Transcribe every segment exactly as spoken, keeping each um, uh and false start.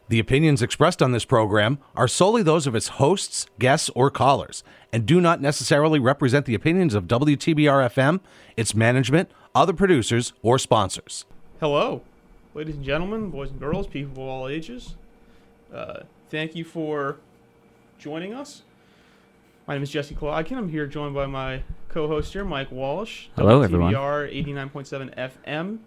The opinions expressed on this program are solely those of its hosts, guests, or callers, and do not necessarily represent the opinions of W T B R F M, its management, other producers, or sponsors. Hello, ladies and gentlemen, boys and girls, people of all ages. Uh, thank you for joining us. My name is Jesse Klodkin. I'm here joined by my co-host here, Mike Walsh. Hello, everyone. W T B R eighty-nine point seven F M.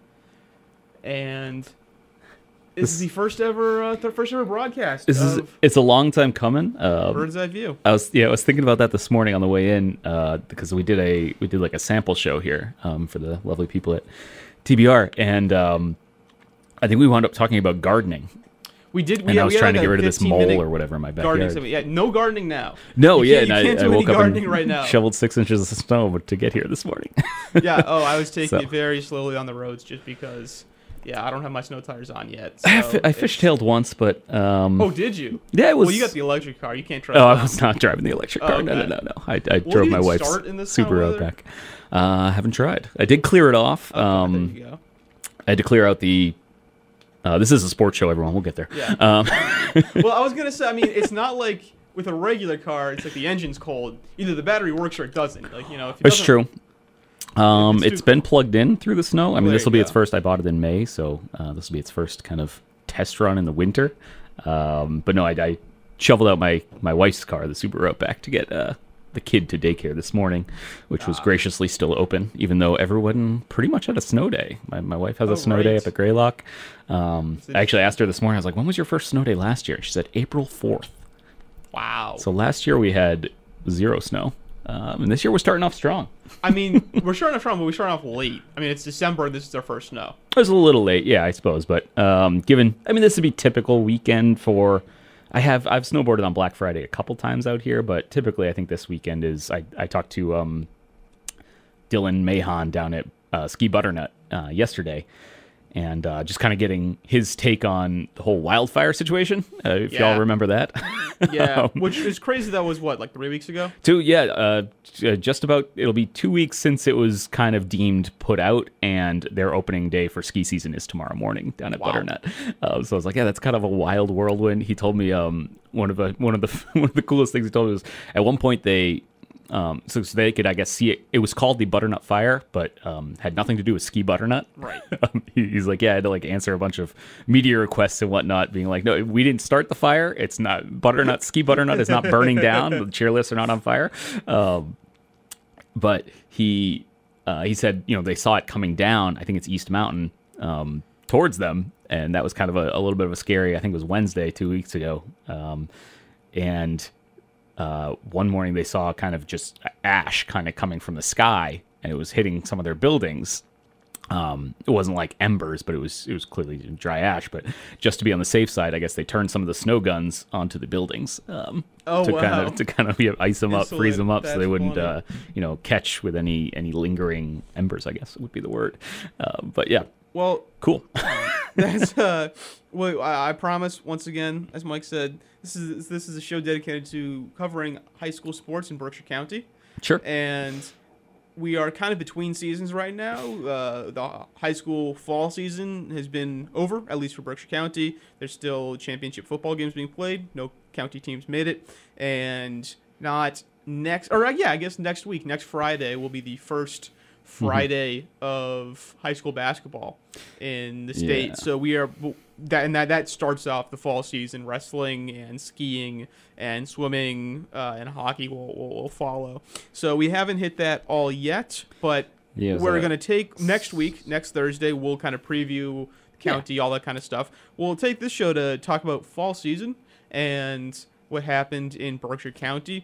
And this, this is the first ever uh, th- first ever broadcast This of is it's a long time coming. Um, Bird's Eye View. I was yeah, I was thinking about that this morning on the way in uh, because we did a we did like a sample show here um, for the lovely people at T B R, and um, I think we wound up talking about gardening. We did. And yeah, I was we had trying like to get a rid of this mole fifteen-minute or whatever in my gardening backyard. segment. Yeah, no gardening now. No, You yeah, can't- and you can't I, do I any woke up gardening and right now. shoveled six inches of snow to get here this morning. Yeah. Oh, I was taking So. it very slowly on the roads just because. Yeah, I don't have my snow tires on yet. So I, fi- I it's- fishtailed once, but um, Oh, did you? yeah, it was. Well, you got the electric car. You can't try. Oh, that. I was not driving the electric Oh, car. No, no, okay. no, no. I, I Will drove you my even wife's start in this kind of Subaru weather? Outback. Uh, I haven't tried. I did clear it off. Oh, um, there you go. I had to clear out the. Uh, this is a sports show, everyone. We'll get there. Yeah. Um, Well, I was gonna say. I mean, it's not like with a regular car. It's like the engine's cold. Either the battery works or it doesn't. Like you know, if it it's doesn't- true. Um, It's it's too been plugged in through the snow. I mean, There this will you be its go. first. I bought it in May, so uh, this will be its first kind of test run in the winter. Um, but no, I, I shoveled out my, my wife's car, the Subaru Outback, to get uh, the kid to daycare this morning, which was Ah. graciously still open, even though everyone pretty much had a snow day. My, my wife has Oh, a snow day right. up at Greylock. Um, So I actually asked her this morning, I was like, when was your first snow day last year? She said April fourth. Wow. So last year we had zero snow. Um, and this year we're starting off strong. I mean, we're starting off strong, but we're starting off late. I mean, it's December, and this is our first snow. It was a little late, yeah, I suppose. But um, given, I mean, this would be typical weekend for. I have I've snowboarded on Black Friday a couple times out here, but typically I think this weekend is. I I talked to um, Dylan Mahon down at uh, Ski Butternut uh, yesterday, and uh, just kind of getting his take on the whole wildfire situation. Uh, if Yeah. y'all remember that. Yeah, Um, which is crazy. That was what, like three weeks ago? Two, yeah, uh, j- just about. It'll be two weeks since it was kind of deemed put out, and their opening day for ski season is tomorrow morning down at Wow. Butternut. Uh, so I was like, yeah, that's kind of a wild whirlwind. He told me um, one of the one of the one of the coolest things he told me was at one point they. Um, so, so they could, I guess, see it. It was called the Butternut Fire, but um, had nothing to do with Ski Butternut. Right. Um, he- he's like, yeah, I had to like answer a bunch of media requests and whatnot, being like, no, we didn't start the fire. It's not Butternut. Ski Butternut is not burning down. The chairlifts are not on fire. Um, but he uh, he said, you know, they saw it coming down. I think it's East Mountain um, towards them, and that was kind of a, a little bit of a scary. I think it was Wednesday, two weeks ago, um, and. Uh, one morning they saw kind of just ash kind of coming from the sky, and it was hitting some of their buildings. Um, it wasn't like embers, but it was it was clearly dry ash. But just to be on the safe side, I guess they turned some of the snow guns onto the buildings um, Oh, to kind wow. of to kind of yeah, ice them up, Insulate freeze them up, so That's they wouldn't funny. uh, you know catch with any any lingering embers. I guess would be the word. Uh, but yeah, Well, cool. that's uh, well, I, I promise once again, as Mike said, this is this is a show dedicated to covering high school sports in Berkshire County, Sure. and we are kind of between seasons right now. Uh, the high school fall season has been over, at least for Berkshire County. There's still championship football games being played. No county teams made it, and not next, or uh, yeah, I guess next week, next Friday will be the first Friday of high school basketball in the state. Yeah. So we are that, and that that starts off the fall season. Wrestling and skiing and swimming uh, and hockey will, will will follow. So we haven't hit that all yet, but Yeah, is we're that- going to take next week, next Thursday. We'll kind of preview the county, all that kind of stuff. We'll take this show to talk about fall season and what happened in Berkshire County.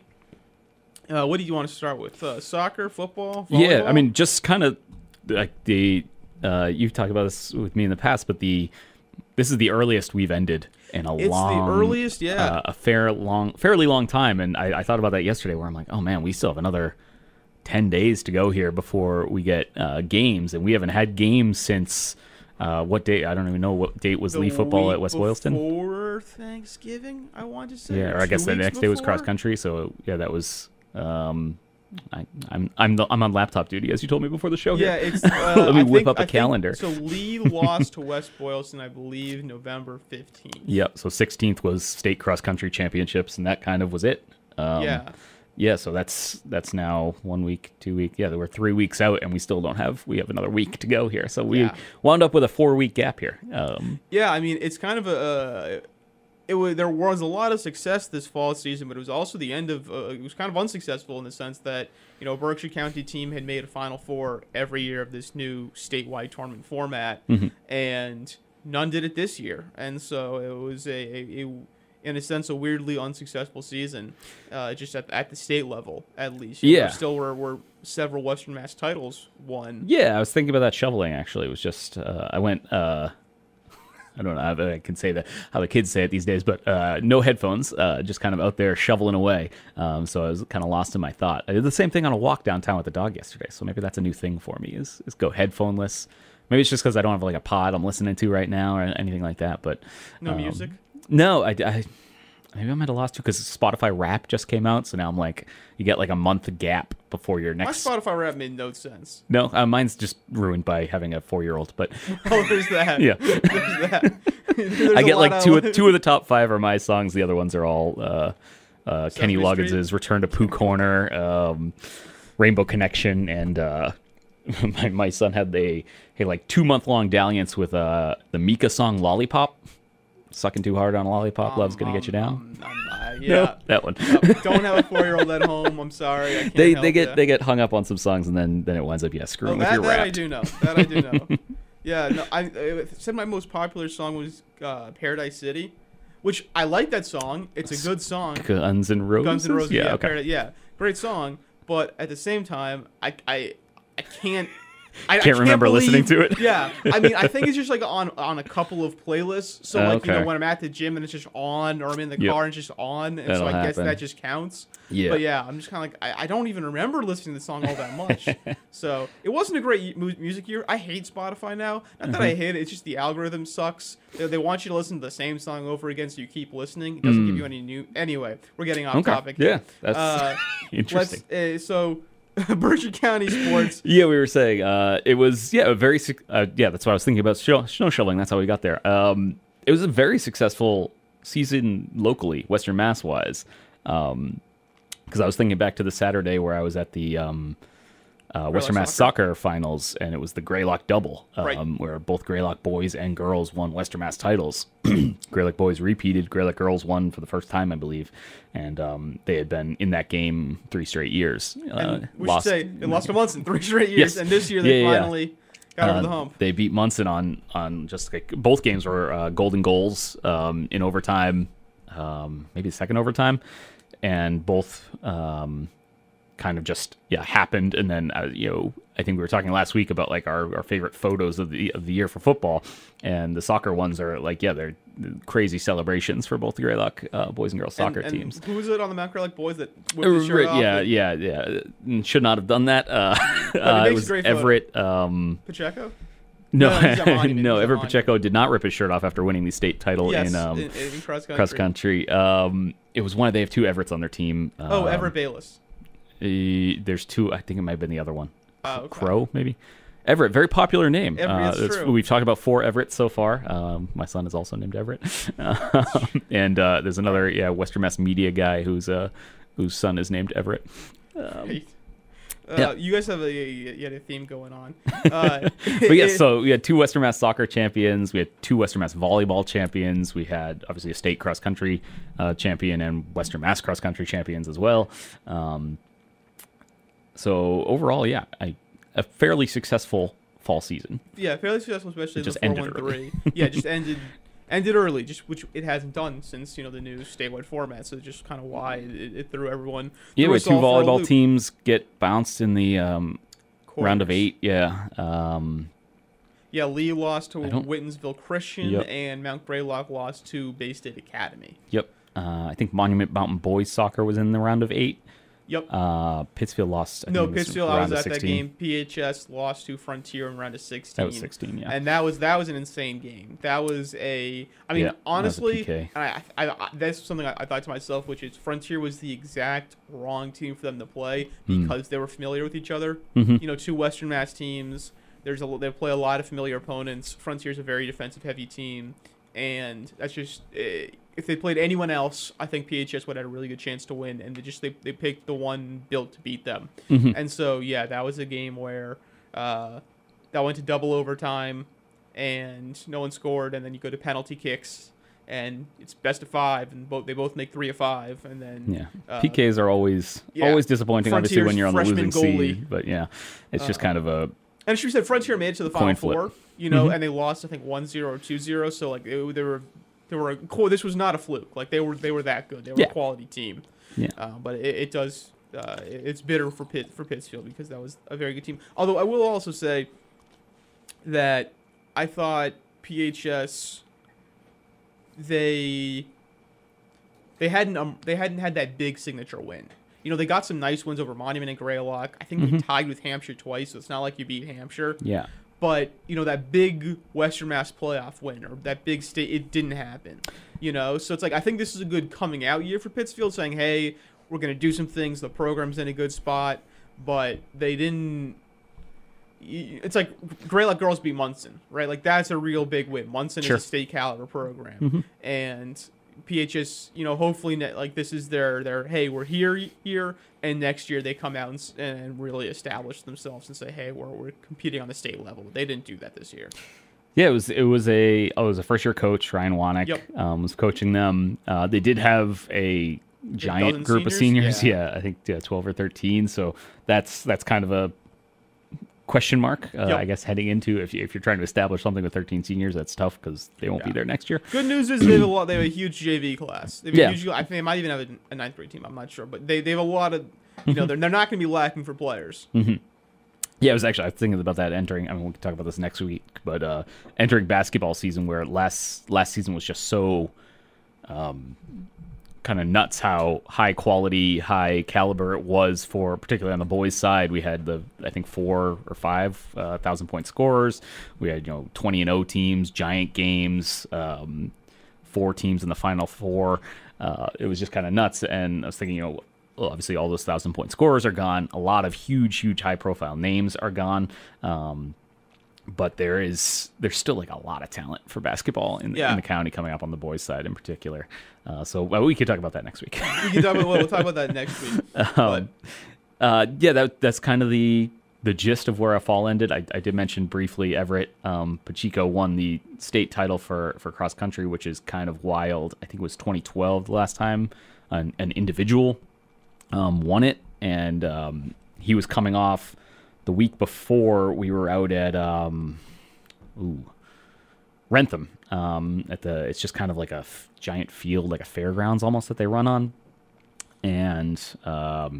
Uh, what do you want to start with? Uh, soccer, football, volleyball? Yeah, I mean, just kind of like the uh, you've talked about this with me in the past, but the this is the earliest we've ended in a It's the long, earliest, yeah. uh, a fair long, fairly long time. And I, I thought about that yesterday, where I'm like, oh man, we still have another ten days to go here before we get uh, games, and we haven't had games since. Uh, what date? I don't even know what date was The league football week at West Boylston. Before Thanksgiving, I want to say. Yeah, or I two guess the weeks next day was before? cross country. So yeah, that was um, I, I'm I'm the, I'm on laptop duty, as you told me before the show. Yeah, here. it's. Uh, Let me I whip think, up a I think- calendar. so Lee lost to West Boylston, I believe, November fifteenth. Yep. So sixteenth was state cross country championships, and that kind of was it. Um, Yeah. Yeah. So that's that's now one week, two week. Yeah, there were three weeks out, and we still don't have. We have another week to go here. So we Yeah. wound up with a four week gap here. Um, Yeah, I mean, it's kind of a. Uh, it was there was a lot of success this fall season, but it was also the end of. Uh, it was kind of unsuccessful in the sense that you know Berkshire County team had made a Final Four every year of this new statewide tournament format, Mhm. and none did it this year, and so it was a, a, a in a sense a weirdly unsuccessful season, uh, just at at the state level at least. You know, Yeah. there still were, were several Western Mass titles won. yeah, I was thinking about that shoveling. Actually, it was just uh, I went. Uh, I don't know how I can say that how the kids say it these days, but uh, no headphones, uh, just kind of out there shoveling away. Um, so I was kind of lost in my thought. I did the same thing on a walk downtown with the dog yesterday, so maybe that's a new thing for me is, is go headphoneless. Maybe it's just because I don't have like a pod I'm listening to right now or anything like that. But No um, music. No, I, I maybe I might have lost you because Spotify Wrap just came out, so now I'm like you get like a month gap before your My next. Spotify rap made no sense. No, uh, mine's just ruined by having a four year old, but. Oh, there's that. Yeah. There's that. There's I a get lot like two of- of, two of the top five are my songs. The other ones are all uh, uh, Kenny Sesame Loggins' Street? Return to Pooh Corner, um, Rainbow Connection, and uh, my, my son had a, a like two month long dalliance with uh, the Mika song Lollipop. Sucking too hard on a lollipop, Um, love's gonna get you down. um, um, uh, yeah. No, that one. Uh, don't have a four-year-old at home. I'm sorry. I can't they help they get ya. they get hung up on some songs, and then then it winds up yeah Oh, screwing with that, your that I rap. do know. That I do know. Yeah. No. I, I said my most popular song was uh, "Paradise City," which I like that song. It's a good song. Guns and Roses. Guns N' Roses. Yeah, Yeah. okay. Paradise, yeah. Great song. But at the same time, I I I can't. I, I Can't remember listening believe- to it. Yeah, I mean, I think it's just like on on a couple of playlists. So Oh, like you know, okay. when I'm at the gym and it's just on, or I'm in the Yep. car and it's just on, and so That'll I guess happen. that just counts. Yeah. But yeah, I'm just kind of like I, I don't even remember listening to the song all that much. So it wasn't a great mu- music year. I hate Spotify now. Not that I Mm-hmm. hate it. It's just the algorithm sucks. They, they want you to listen to the same song over again, so you keep listening. It doesn't give you any new. Anyway, we're getting off Mm. Okay. topic. Yeah, that's Uh, interesting. Let's, uh, so, Berkshire County sports. Yeah, we were saying uh, it was yeah a very suc- uh, yeah that's what I was thinking about snow, snow shoveling. That's how we got there. Um, it was a very successful season locally, Western Mass wise, because I was thinking back to the Saturday where I was at the um, uh, Western Mass Soccer? soccer finals, and it was the Greylock double, um, Right. where both Greylock boys and girls won Western Mass titles. Greylock boys repeated, Greylock girls won for the first time, I believe, and um, they had been in that game three straight years. Uh, And we lost- should say they lost to Munson three straight years, Yes. and this year they Yeah, yeah, yeah. finally got over the Uh, hump. They beat Munson on on just like both games were uh, golden goals um, in overtime, um, maybe second overtime, and both um, kind of just yeah happened. And then uh, you know I think we were talking last week about like our, our favorite photos of the of the year for football, and the soccer ones are like yeah they're crazy celebrations for both the Greylock uh, boys and girls soccer and, and teams. Who was it on the Mount Greylock boys that whipped his shirt Uh, off? yeah, and- yeah, yeah. Mm, Should not have done that. Uh, it uh, makes it a was great photo. Everett. Um, Pacheco? no, No, he's a monument. no. He's a Everett monument. Pacheco did not rip his shirt off after winning the state title Yes, in, um, in, in cross country. cross country. Um, it was one of they have two Everetts on their team. Oh, Um, Everett Bayless. uh, there's two. I think it might have been the other one. Oh, okay. Crow, maybe. Everett, very popular name. Everett, Uh, it's it's- true. We've talked about four Everetts so far. Um, my son is also named Everett, Um, and uh, there's another yeah Western Mass media guy who's uh, whose son is named Everett. Um, Right. Uh, yeah. You guys have a, you had a theme going on. Uh, But yeah, it- so we had two Western Mass soccer champions. We had two Western Mass volleyball champions. We had obviously a state cross country uh, champion and Western Mass cross country champions as well. Um, so overall, yeah, I, a fairly successful fall season. yeah, fairly successful, especially It just the four ended one three. Yeah, just ended ended early, just which it hasn't done since you know the new statewide format. So just kind of why it, it threw everyone. Yeah, threw we had us two all for a volleyball loop. teams get bounced in the um, round of Quarters. eight. Yeah. Um, Yeah, Lee lost to I don't- Wittensville Christian, Yep. and Mount Greylock lost to Bay State Academy. Yep. Uh, I think Monument Mountain Boys Soccer was in the round of eight. Yep. Uh, Pittsfield lost. I No, think it was Pittsfield. I was round at of that sixteen. game. P H S lost to Frontier in round of sixteen. That was sixteen, yeah. And that was that was an insane game. That was a. I mean, Yeah, that was a honestly, P K. and I, I, I, that's something I, I thought to myself, which is Frontier was the exact wrong team for them to play Hmm. because they were familiar with each other. Mhm. You know, two Western Mass teams. There's a they play a lot of familiar opponents. Frontier's a very defensive heavy team, and that's just. Uh, If they played anyone else, I think P H S would have had a really good chance to win, and they just they, they picked the one built to beat them. Mhm. And so yeah, that was a game where uh, that went to double overtime, and no one scored, and then you go to penalty kicks, and it's best of five, and both they both make three of five, and then Yeah, uh, P Ks are always yeah. always disappointing. Obviously, when Frontier's you're on the freshman losing goalie. seed, but yeah, it's just Uh, kind of a And as you said, Frontier made it to the final Coin flip. four, you know, Mhm. and they lost I think one zero or two zero. So like it, they were they were a, cool. This was not a fluke. Like they were they were that good. They were Yeah. a quality team. Yeah. Uh, but it, it does uh, it's bitter for Pitt for Pittsfield because that was a very good team. Although I will also say that I thought P H S they they hadn't um, they hadn't had that big signature win. You know, they got some nice wins over Monument and Greylock. I think they tied with Hampshire twice, so it's not like you beat Hampshire. yeah. But, you know, that big Western Mass playoff win or that big state, it didn't happen. You know, so it's like, I think this is a good coming out year for Pittsfield saying, hey, we're going to do some things. The program's in a good spot. But they didn't. It's like Greylock girls beat Munson, right? Like, that's a real big win. Munson Sure. is a state caliber program. Mhm. And P H S, you know, hopefully, ne- like, this is their, their hey, we're here, here. And next year they come out and, s- and really establish themselves and say, hey, we're, we're competing on the state level. They didn't do that this year. Yeah, it was it was a oh, it was a first year coach, Ryan Wanek, Yep. um, was coaching them. Uh, they did have a giant dozen group of seniors? seniors. Yeah. Yeah. I think yeah, twelve or thirteen. So that's that's kind of a question mark, uh, Yep. I guess, heading into if you, if you're trying to establish something with thirteen seniors, that's tough because they won't be Yeah. there next year. Good news is they have a lot. They have a huge J V class. They have Yeah. a huge, I think they might even have a, a ninth grade team. I'm not sure, but they, they have a lot of. You know, they're they're not going to be lacking for players. Yeah, it was actually, I was thinking about that entering, I mean, we can talk about this next week, but uh, entering basketball season where last last season was just so um, kind of nuts how high quality, high caliber it was for, particularly on the boys' side. We had the, I think, four or five uh, thousand point scorers. We had, you know, twenty and oh teams, giant games, um, four teams in the final four. Uh, it was just kind of nuts. And I was thinking, you know, well, obviously all those thousand point scorers are gone. A lot of huge, huge high profile names are gone. Um, but there is, there's still like a lot of talent for basketball in, Yeah. in the county coming up on the boys side in particular. Uh, so well, we could talk about that next week. We can talk about, we'll talk about that next week. But uh, yeah, that, that's kind of the, the gist of where our fall ended. I, I did mention briefly Everett um, Pacheco won the state title for, for cross country, which is kind of wild. I think it was twenty twelve the last time an, an individual um, won it, and um, he was coming off the week before. We were out at um, ooh, Rentham um, at the. It's just kind of like a f- giant field, like a fairgrounds almost that they run on, and um,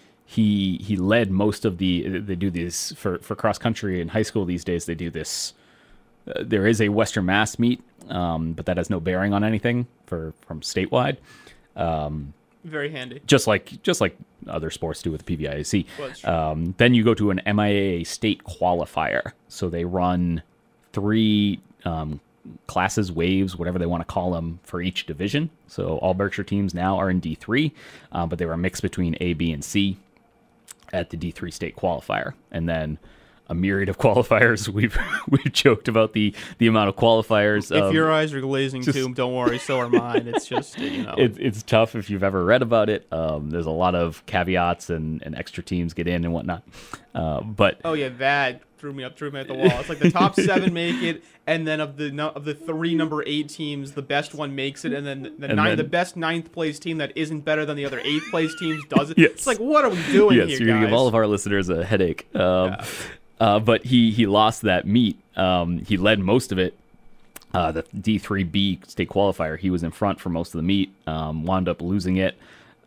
he he led most of the. They do this for for cross country in high school these days. They do this. Uh, there is a Western Mass meet, um, but that has no bearing on anything for from statewide. Um, very handy. just like just like other sports do with the P V I A C. Well, that's true. Um, then you go to an M I A A state qualifier. So they run three um, classes, waves, whatever they want to call them, for each division. So all Berkshire teams now are in D three, uh, but they were a mix between A, B, and C at the D three state qualifier. And then a myriad of qualifiers. We've we've joked about the the amount of qualifiers. If um, your eyes are glazing just- too, don't worry. So are mine. It's just you know. it, it's tough if you've ever read about it. Um, there's a lot of caveats and, and extra teams get in and whatnot. Uh, but Oh yeah, that threw me up, threw me at the wall. It's like the top seven make it, and then of the no, of the three number eight teams, the best one makes it, and then the And nine, then- the best ninth place team that isn't better than the other eighth place teams does it. Yes. It's like, what are we doing yes, here, you're gonna guys? give all of our listeners a headache. Um, Yeah. uh, but he he lost that meet. Um, he led most of it. Uh, the D three B state qualifier, he was in front for most of the meet. Um, wound up losing it.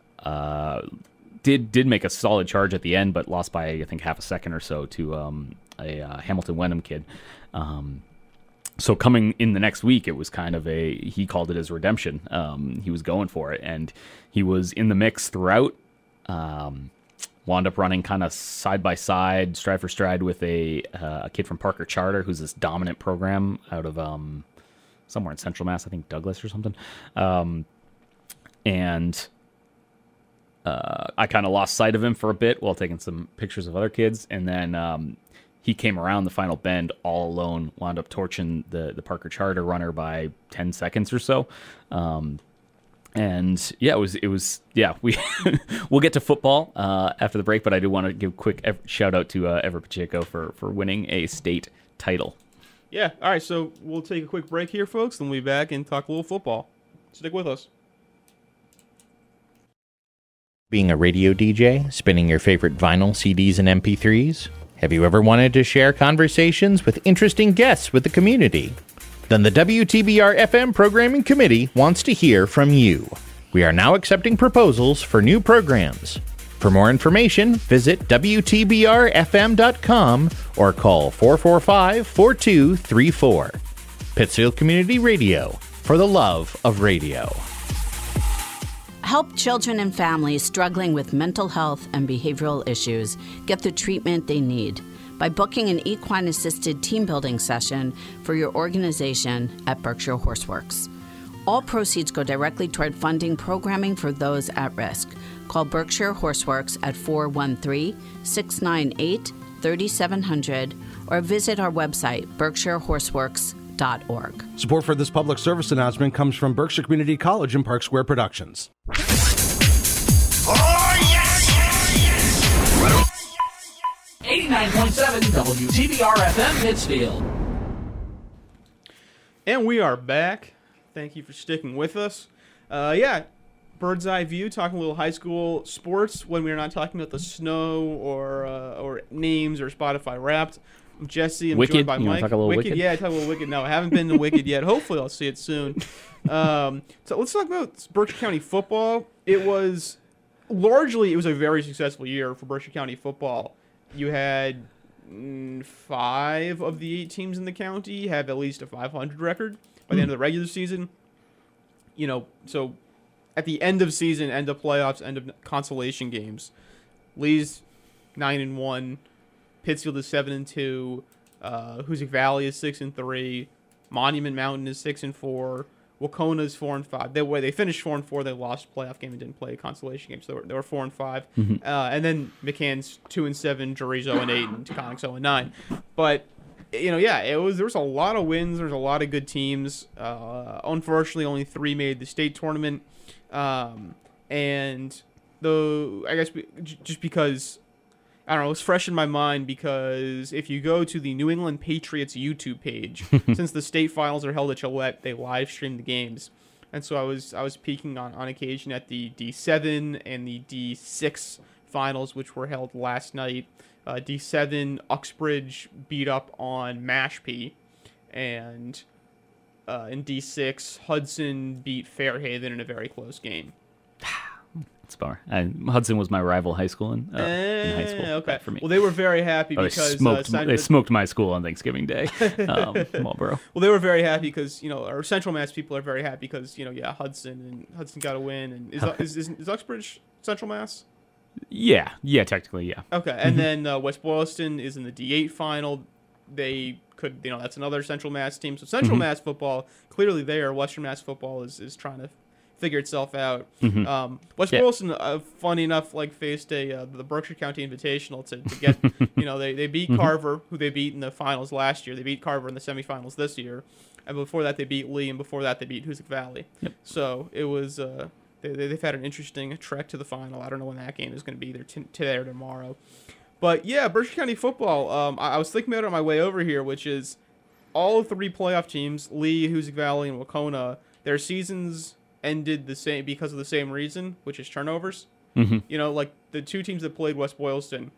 Uh, did did make a solid charge at the end, but lost by I think half a second or so to um, a uh, Hamilton Wenham kid. Um, so coming in the next week, it was kind of a, he called it his redemption. Um, he was going for it, and he was in the mix throughout. Um, wound up running kind of side by side, stride for stride with a uh, a kid from Parker Charter, who's this dominant program out of um, somewhere in Central Mass, I think Douglas or something. Um, and uh, I kind of lost sight of him for a bit while taking some pictures of other kids, and then um, he came around the final bend all alone, wound up torching the the Parker Charter runner by ten seconds or so. Um, And yeah, it was, it was, yeah, we, we'll get to football uh, after the break, but I do want to give a quick ev- shout out to uh, Everett Pacheco for, for winning a state title. Yeah. All right. So we'll take a quick break here, folks. Then we'll be back and talk a little football. Stick with us. Being a radio D J, spinning your favorite vinyl, C Ds, and M P threes? Have you ever wanted to share conversations with interesting guests with the community? Then the W T B R F M Programming Committee wants to hear from you. We are now accepting proposals for new programs. For more information, visit W T B R F M dot com or call four four five, four two three four. Pittsfield Community Radio, for the love of radio. Help children and families struggling with mental health and behavioral issues get the treatment they need by booking an equine-assisted team-building session for your organization at Berkshire Horseworks. All proceeds go directly toward funding programming for those at risk. Call Berkshire Horseworks at four one three, six nine eight, three seven zero zero or visit our website, berkshire horseworks dot org. Support for this public service announcement comes from Berkshire Community College and Park Square Productions. eighty-nine point seven W T B R F M Pittsfield. And we are back. Thank you for sticking with us. Uh, yeah, bird's eye view, talking a little high school sports when we're not talking about the snow or uh, or names or Spotify Wrapped. I'm Jesse. I'm Wicked? joined by You wanna Mike. talk a little Wicked? Wicked? Yeah, talk a little Wicked. No, I haven't been to Wicked yet. Hopefully, I'll see it soon. Um, so let's talk about Berkshire County football. It was largely it was a very successful year for Berkshire County football. You had mm, five of the eight teams in the county have at least a five hundred record by the end of the regular season. You know, so at the end of season, end of playoffs, end of consolation games, Lee's nine and one, Pittsfield is seven and two, uh, Hoosick Valley is six and three, Monument Mountain is six and four, Wacona is four and five. They were they finished four and four. They lost a playoff game and didn't play a consolation game, so they were, they were four and five. Mm-hmm. Uh, and then McCann's two and seven, Drury's zero and eight, and Taconic's zero and nine. But you know, yeah, it was there was a lot of wins. There was a lot of good teams. Uh, unfortunately, only three made the state tournament, um, and the I guess just because. I don't know, it's fresh in my mind because if you go to the New England Patriots YouTube page, since the state finals are held at Gillette, they live stream the games. And so I was I was peeking on, on occasion at the D seven and the D six finals, which were held last night. Uh, D seven, Uxbridge beat up on Mashpee. And uh, in D six, Hudson beat Fairhaven in a very close game. It's a bummer. I, Hudson was my rival high school in, uh, in high school. Okay. Bad for me. Well, they were very happy Oh, they because smoked, uh, Simon- they smoked my school on Thanksgiving Day, um, Marlboro. Well, they were very happy because you know our Central Mass people are very happy because you know yeah Hudson and Hudson got a win and is is, is, is Uxbridge Central Mass? Yeah, yeah, technically, yeah. Okay, and then uh, West Boylston is in the D eight final. They could you know that's another Central Mass team. So Central Mm-hmm. Mass football clearly there. Western Mass football is is trying to figure itself out. Mhm. Um, West Yeah. Boylston, uh, funny enough, like faced a uh, the Berkshire County Invitational to, to get you know they, they beat Mhm. Carver, who they beat in the finals last year. They beat Carver in the semifinals this year, and before that they beat Lee, and before that they beat Hoosick Valley. Yep. So it was uh, they, they- they've had an interesting trek to the final. I don't know when that game is going to be, either t- today or tomorrow. But yeah, Berkshire County football. Um, I, I was thinking about it on my way over here, which is all three playoff teams, Lee, Hoosick Valley, and Wacona, their seasons ended the same because of the same reason, which is turnovers. Mm-hmm. You know, like the two teams that played West Boylston,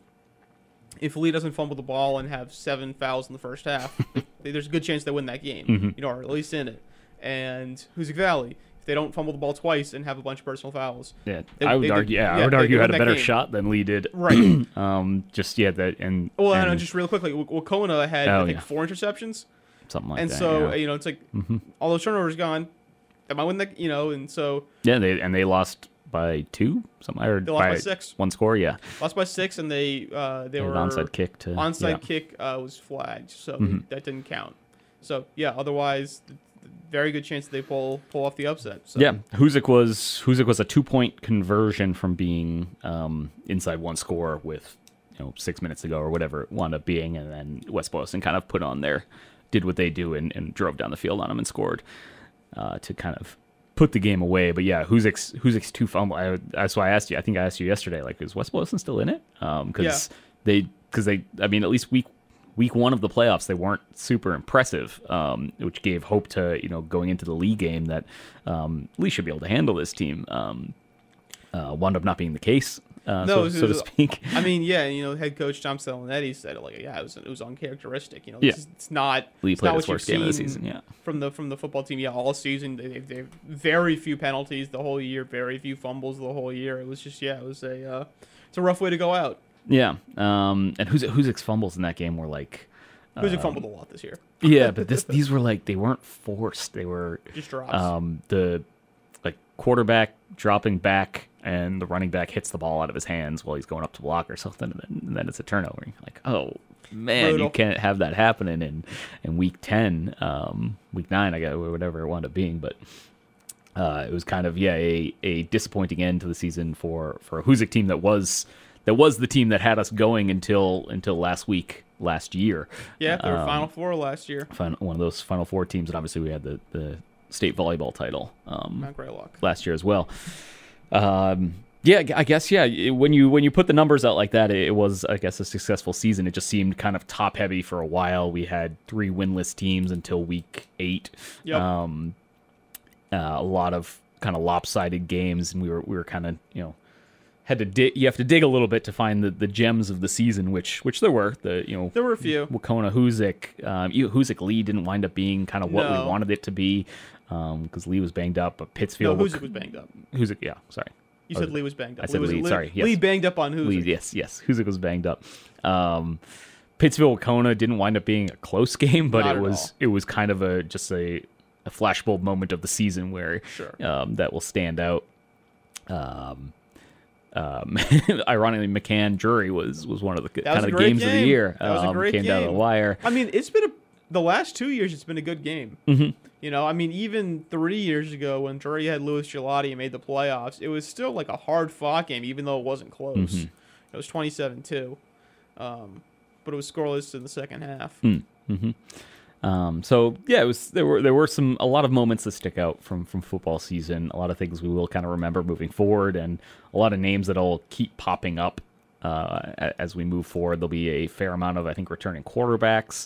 if Lee doesn't fumble the ball and have seven fouls in the first half, they, there's a good chance they win that game, Mhm. you know, or at least in it. And Hoosick Valley, if they don't fumble the ball twice and have a bunch of personal fouls, Yeah, They- I would they- argue. Yeah, yeah, I would they- argue they had win a that better game. shot than Lee did. right. um, just yeah, that and Well, I know, and just real quickly, W- Wacona had Oh, I think yeah. four interceptions, something like and that. so yeah. you know, it's like Mhm. all those turnovers gone. Am I win that? You know, and so Yeah, they and they lost by two, something or They lost by six. one score. Yeah, Lost by six, and they uh, they An were onside kick to- onside yeah. kick uh, was flagged, so Mm-hmm. that didn't count. So yeah, otherwise, th- th- very good chance they pull pull off the upset. So. yeah. Huzik was Huzik was a two point conversion from being um, inside one score with you know six minutes to go or whatever it wound up being, and then West Boylston kind of put on their did what they do and, and drove down the field on him and scored uh, to kind of put the game away. But yeah, Huzik's Huzik's two fumble. I, that's why I asked you. I think I asked you yesterday. Like, is West Boylston still in it? Because um, Yeah. they because they. I mean, at least week week one of the playoffs, they weren't super impressive, um, which gave hope to you know going into the league game that um, Lee should be able to handle this team. Um, uh, wound up not being the case. Uh, No, so, it was- so to speak. I mean, yeah, you know, head coach Tom Selenetti said it like, yeah, it was it was uncharacteristic. You know, Yeah. this is, it's not. Lee it's played not his what worst you've game of the seen season, yeah. from the from the football team. Yeah, all season they they have very few penalties the whole year, very few fumbles the whole year. It was just yeah, it was a uh, it's a rough way to go out. Yeah, um, and Huzik, Huzik's fumbles in that game were like. Who's Um, fumbled a lot this year? Yeah, but this these were like they weren't forced. They were Just drops. um, the like quarterback dropping back and the running back hits the ball out of his hands while he's going up to block or something, and then, and then it's a turnover. You're like, oh man, Brutal. you can't have that happening in in week ten, um, week nine, I guess, or whatever it wound up being, but. Uh, it was kind of yeah a, a disappointing end to the season for, for a Huzik team that was that was the team that had us going until until last week last year. Yeah, they were Um, Final Four last year. fin- one of those Final Four teams, and obviously we had the, the state volleyball title um, Mount Greylock. last year as well. Um, yeah, I guess yeah. it- When you when you put the numbers out like that, it, it was I guess a successful season. It just seemed kind of top heavy for a while. We had three winless teams until week eight. Yep. Um, uh, a lot of kind of lopsided games, and we were we were kind of you know. Had to dig. You have to dig a little bit to find the, the gems of the season, which which there were. The you know There were a few. Wacona Huzik, um, you- Huzik Lee didn't wind up being kind of what No. we wanted it to be because Lee was banged up. But No, Pittsfield, Huzik was banged up. Huzik, yeah, sorry. You Oh, said Lee was banged up. I said was, Lee, sorry, yes. Lee banged up on Huzik. Lee, yes, yes. Huzik was banged up. Um, Pittsfield Wacona didn't wind up being a close game, but Not it at was all. it was kind of a just a, a flashbulb moment of the season where Sure. um, that will stand out. Um, um, ironically, McCann Drury was was one of the That kind was of a the great games of the game. year. That was a um, great came down to the game. wire. I mean, it's been a, the last two years. It's been a good game. Mm-hmm. You know, I mean, even three years ago when Drury had Louis Gelati and made the playoffs, it was still like a hard fought game, even though it wasn't close. Mm-hmm. It was twenty-seven two, um, but it was scoreless in the second half. Hmm. Um, so yeah, it was there were there were some a lot of moments that stick out from from football season. A lot of things we will kind of remember moving forward, and a lot of names that'll keep popping up uh, a- as we move forward. There'll be a fair amount of I think returning quarterbacks,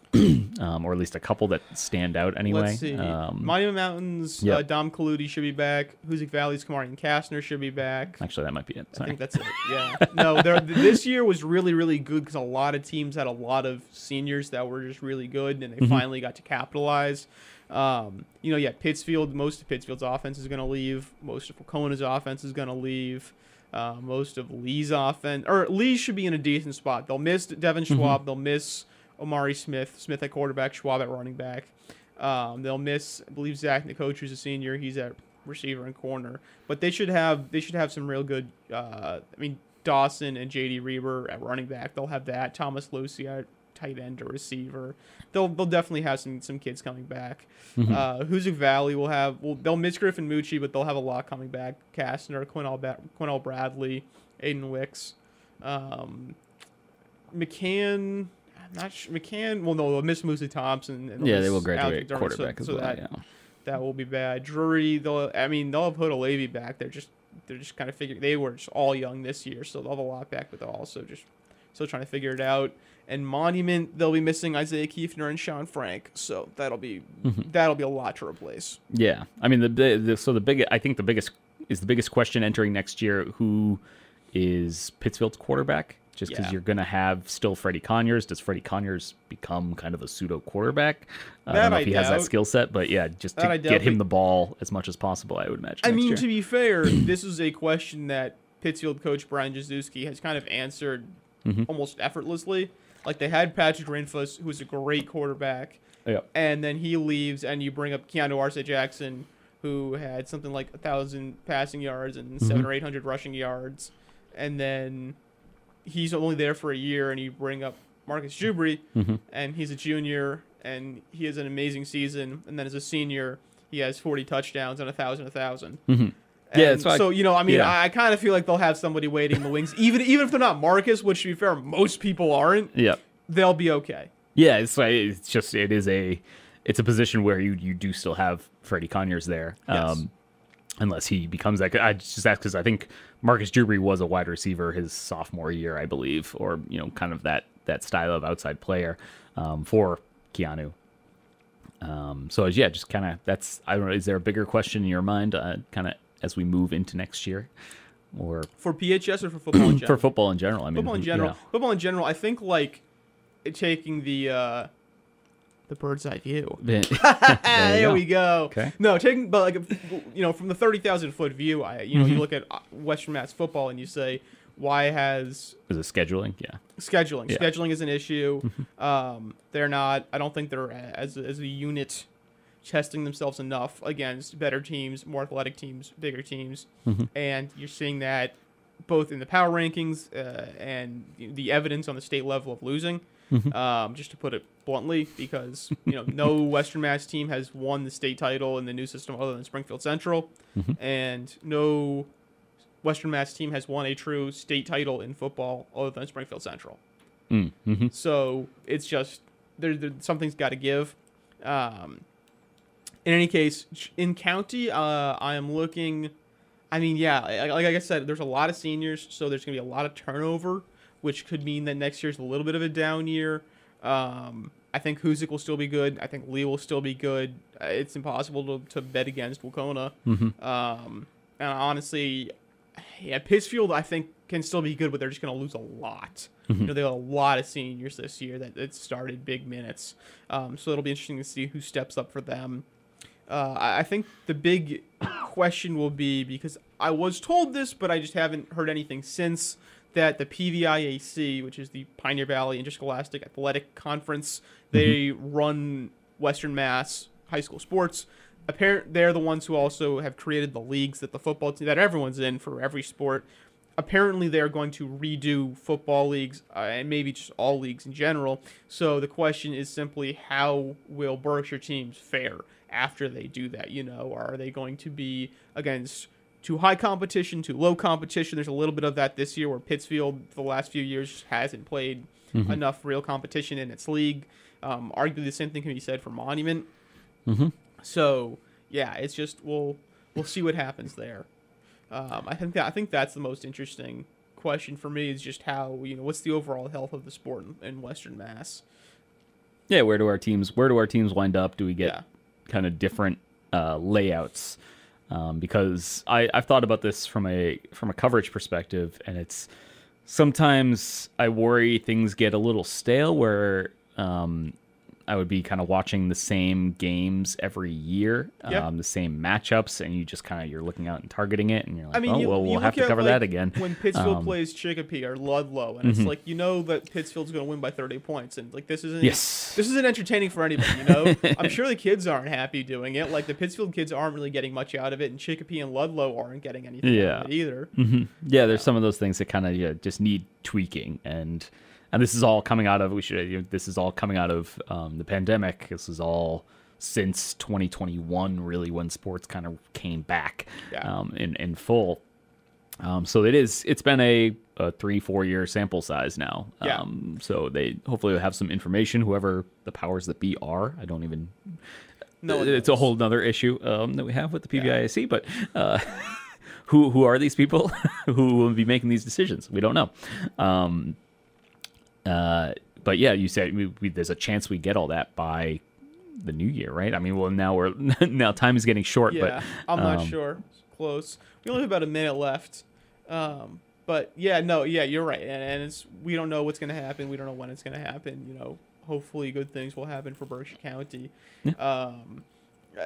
um, or at least a couple that stand out anyway. Let's see. Um, Monument Mountains, yep. uh, Dom Kaludi should be back. Hoosick Valley's Kamarian Kastner should be back. actually, that might be it. I Sorry. think that's it. Yeah. No, there, this year was really, really good because a lot of teams had a lot of seniors that were just really good, and they Mm-hmm. finally got to capitalize. Um, you know, yeah, Pittsfield, most of Pittsfield's offense is going to leave. Most of Wacona's offense is going to leave. Uh, most of Lee's offense, or Lee should be in a decent spot. They'll miss Devin Mm-hmm. Schwab. They'll miss Omari Smith. Smith at quarterback, Schwab at running back. Um, they'll miss, I believe, Zach Nikoch, who's a senior. He's at receiver and corner. But they should have they should have some real good. Uh, I mean, Dawson and J D Reber at running back. They'll have that. Thomas Lucy at tight end or receiver. They'll they'll definitely have some some kids coming back. Uh, Hoosick Valley will have. Well, they'll miss Griffin Mucci, but they'll have a lot coming back. Kastner, Quinnell, ba- Quinnell Bradley, Aiden Wicks, um, McCann. I'm not sure. McCann. Well, no, they'll miss Moosey Thompson. And they'll Yeah, miss they will Alex graduate McDermott, quarterback so, as so well. that, Yeah. that will be bad. Drury, they'll. I mean, they'll have Hoda Levy back. They're just. They're just kind of figuring. They were just all young this year, so they'll have a lot back, but they'll also just still trying to figure it out. And Monument, they'll be missing Isaiah Kiefner and Sean Frank, so that'll be Mm-hmm. that'll be a lot to replace. Yeah, I mean the, the, the so the big I think the biggest is the biggest question entering next year. Who is Pittsfield's quarterback? Just because Yeah. you're going to have still Freddie Conyers. Does Freddie Conyers become kind of a pseudo quarterback? I That don't know I if he has that doubt. skill set, but yeah, just That I to doubt, get him but- the ball as much as possible, I would imagine. I next mean, year. to be fair, this is a question that Pittsfield coach Brian Jaszewski has kind of answered Mm-hmm. almost effortlessly. Like they had Patrick Rinfus, who was a great quarterback, Yep. and then he leaves, and you bring up Keanu Arce Jackson, who had something like a thousand passing yards and seven or eight hundred rushing yards, and then he's only there for a year, and you bring up Marcus Jubry, Mm-hmm. and he's a junior, and he has an amazing season, and then as a senior, he has forty touchdowns and a thousand, a thousand. Mm-hmm. And Yeah, that's why I- so you know, I mean, yeah. I, I kind of feel like they'll have somebody waiting in the wings, even even if they're not Marcus, which to be fair, most people aren't. Yeah. They'll be okay. Yeah, it's like it's just it is a it's a position where you you do still have Freddie Conyers there, Yes. um, unless he becomes that. I just ask because I think Marcus Jubry was a wide receiver his sophomore year, I believe, or you know, kind of that that style of outside player um, for Keanu. Um, so yeah, just kind of that's I don't know. Is there a bigger question in your mind, uh, kind of as we move into next year, or For P H S or for football in general? for football in general? I mean, football in who- general. yeah. Football in general. I think like it taking the uh, the bird's eye view. There There, you go. we go. Okay. No, taking but like if- you know from the thirty thousand foot view, I you know Mm-hmm. you look at uh, Western Mass football and you say why has Is it scheduling? Yeah. scheduling Yeah. scheduling is an issue. um, they're not. I don't think they're as as a unit testing themselves enough against better teams, more athletic teams, bigger teams, and you're seeing that both in the power rankings uh, and the evidence on the state level of losing. Um, just to put it bluntly, because you know no Western Mass team has won the state title in the new system other than Springfield Central, and no Western Mass team has won a true state title in football other than Springfield Central. Mm-hmm. So it's just there, there something's got to give. Um, in any case, in county, uh, I am looking. I mean, yeah, like, like I said, there's a lot of seniors, so there's gonna be a lot of turnover, which could mean that next year's a little bit of a down year. Um, I think Hoosick will still be good. I think Lee will still be good. Uh, It's impossible to, to bet against Wacona. Um, and honestly, yeah, Pittsfield I think can still be good, but they're just going to lose a lot. You know, they have a lot of seniors this year that, that started big minutes. Um, so it'll be interesting to see who steps up for them. Uh, I I think the big question will be, because I was told this, but I just haven't heard anything since, that the P V I A C, which is the Pioneer Valley Interscholastic Athletic Conference, they run Western Mass high school sports. Apparent, they're the ones who also have created the leagues that the football team, that everyone's in for every sport. Apparently, they're going to redo football leagues uh, and maybe just all leagues in general. So the question is simply, how will Berkshire teams fare after they do that? You know, are they going to be against too high competition, too low competition? There's a little bit of that this year, where Pittsfield, for the last few years, hasn't played Mm-hmm. enough real competition in its league. Um, arguably, the same thing can be said for Monument. Mm-hmm. So yeah, it's just we'll we'll see what happens there. Um, I think that I think that's the most interesting question for me, is just how, you know, what's the overall health of the sport in, in Western Mass. Yeah, where do our teams where do our teams wind up? Do we get Yeah. kind of different uh, layouts? Um, because I, I've thought about this from a from a coverage perspective, and it's sometimes I worry things get a little stale, where um, I would be kind of watching the same games every year, Yeah. um, the same matchups, and you just kind of you're looking out and targeting it, and you're like, I mean, oh you, well, you we'll have look to at, cover like, that again. when Pittsfield Um, plays Chicopee or Ludlow, and it's like, you know that Pittsfield's going to win by thirty points, and like this isn't Yes. this isn't entertaining for anybody. You know, I'm sure the kids aren't happy doing it. Like the Pittsfield kids aren't really getting much out of it, and Chicopee and Ludlow aren't getting anything Yeah. out of it either. Yeah, there's some of those things that kind of yeah, just need tweaking, and and this is all coming out of we should you know, this is all coming out of um, the pandemic. This is all since twenty twenty-one, really, when sports kind of came back Yeah. um, in in full. Um, so it is. It's been a, a three four year sample size now. Yeah. Um, so they hopefully will have some information. Whoever the powers that be are, I don't even. No one it's a knows. whole nother issue um, that we have with the P V I A C, but. Uh, Who who are these people who will be making these decisions? We don't know. Um, uh, but yeah, you said we, we, there's a chance we get all that by the new year, right? I mean, well, now we're now time is getting short, Yeah, but I'm not um, sure. It's close. We only have about a minute left. Um, but yeah, no, yeah, you're right. And, and it's we don't know what's going to happen. We don't know when it's going to happen. You know, hopefully good things will happen for Berkshire County. Yeah. Um, uh,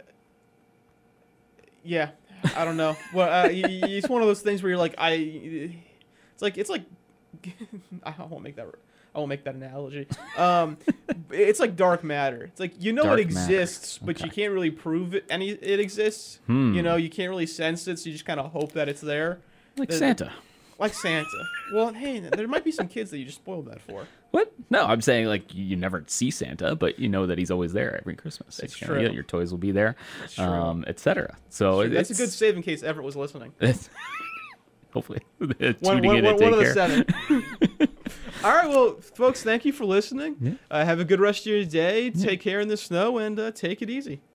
yeah, I don't know. Well, uh, y- y- it's one of those things where you're like, I. It's like it's like. I won't make that. I won't make that analogy. Um, it's like dark matter. It's like you know Dark it exists, matter. but Okay. you can't really prove it. Any it exists. Hmm. You know, you can't really sense it, so you just kind of hope that it's there. Like The- Santa. Like Santa. Well, hey, there might be some kids that you just spoiled that for. What? No, I'm saying like you never see Santa, but you know that he's always there every Christmas. It's You know, true. yeah, your toys will be there, true. um, et cetera. So That's a it's, good save in case Everett was listening. It's, hopefully, tuning One, one, in one, at one of the daycare. seven. All right, well, folks, thank you for listening. Uh, have a good rest of your day. Take care in the snow and uh, take it easy.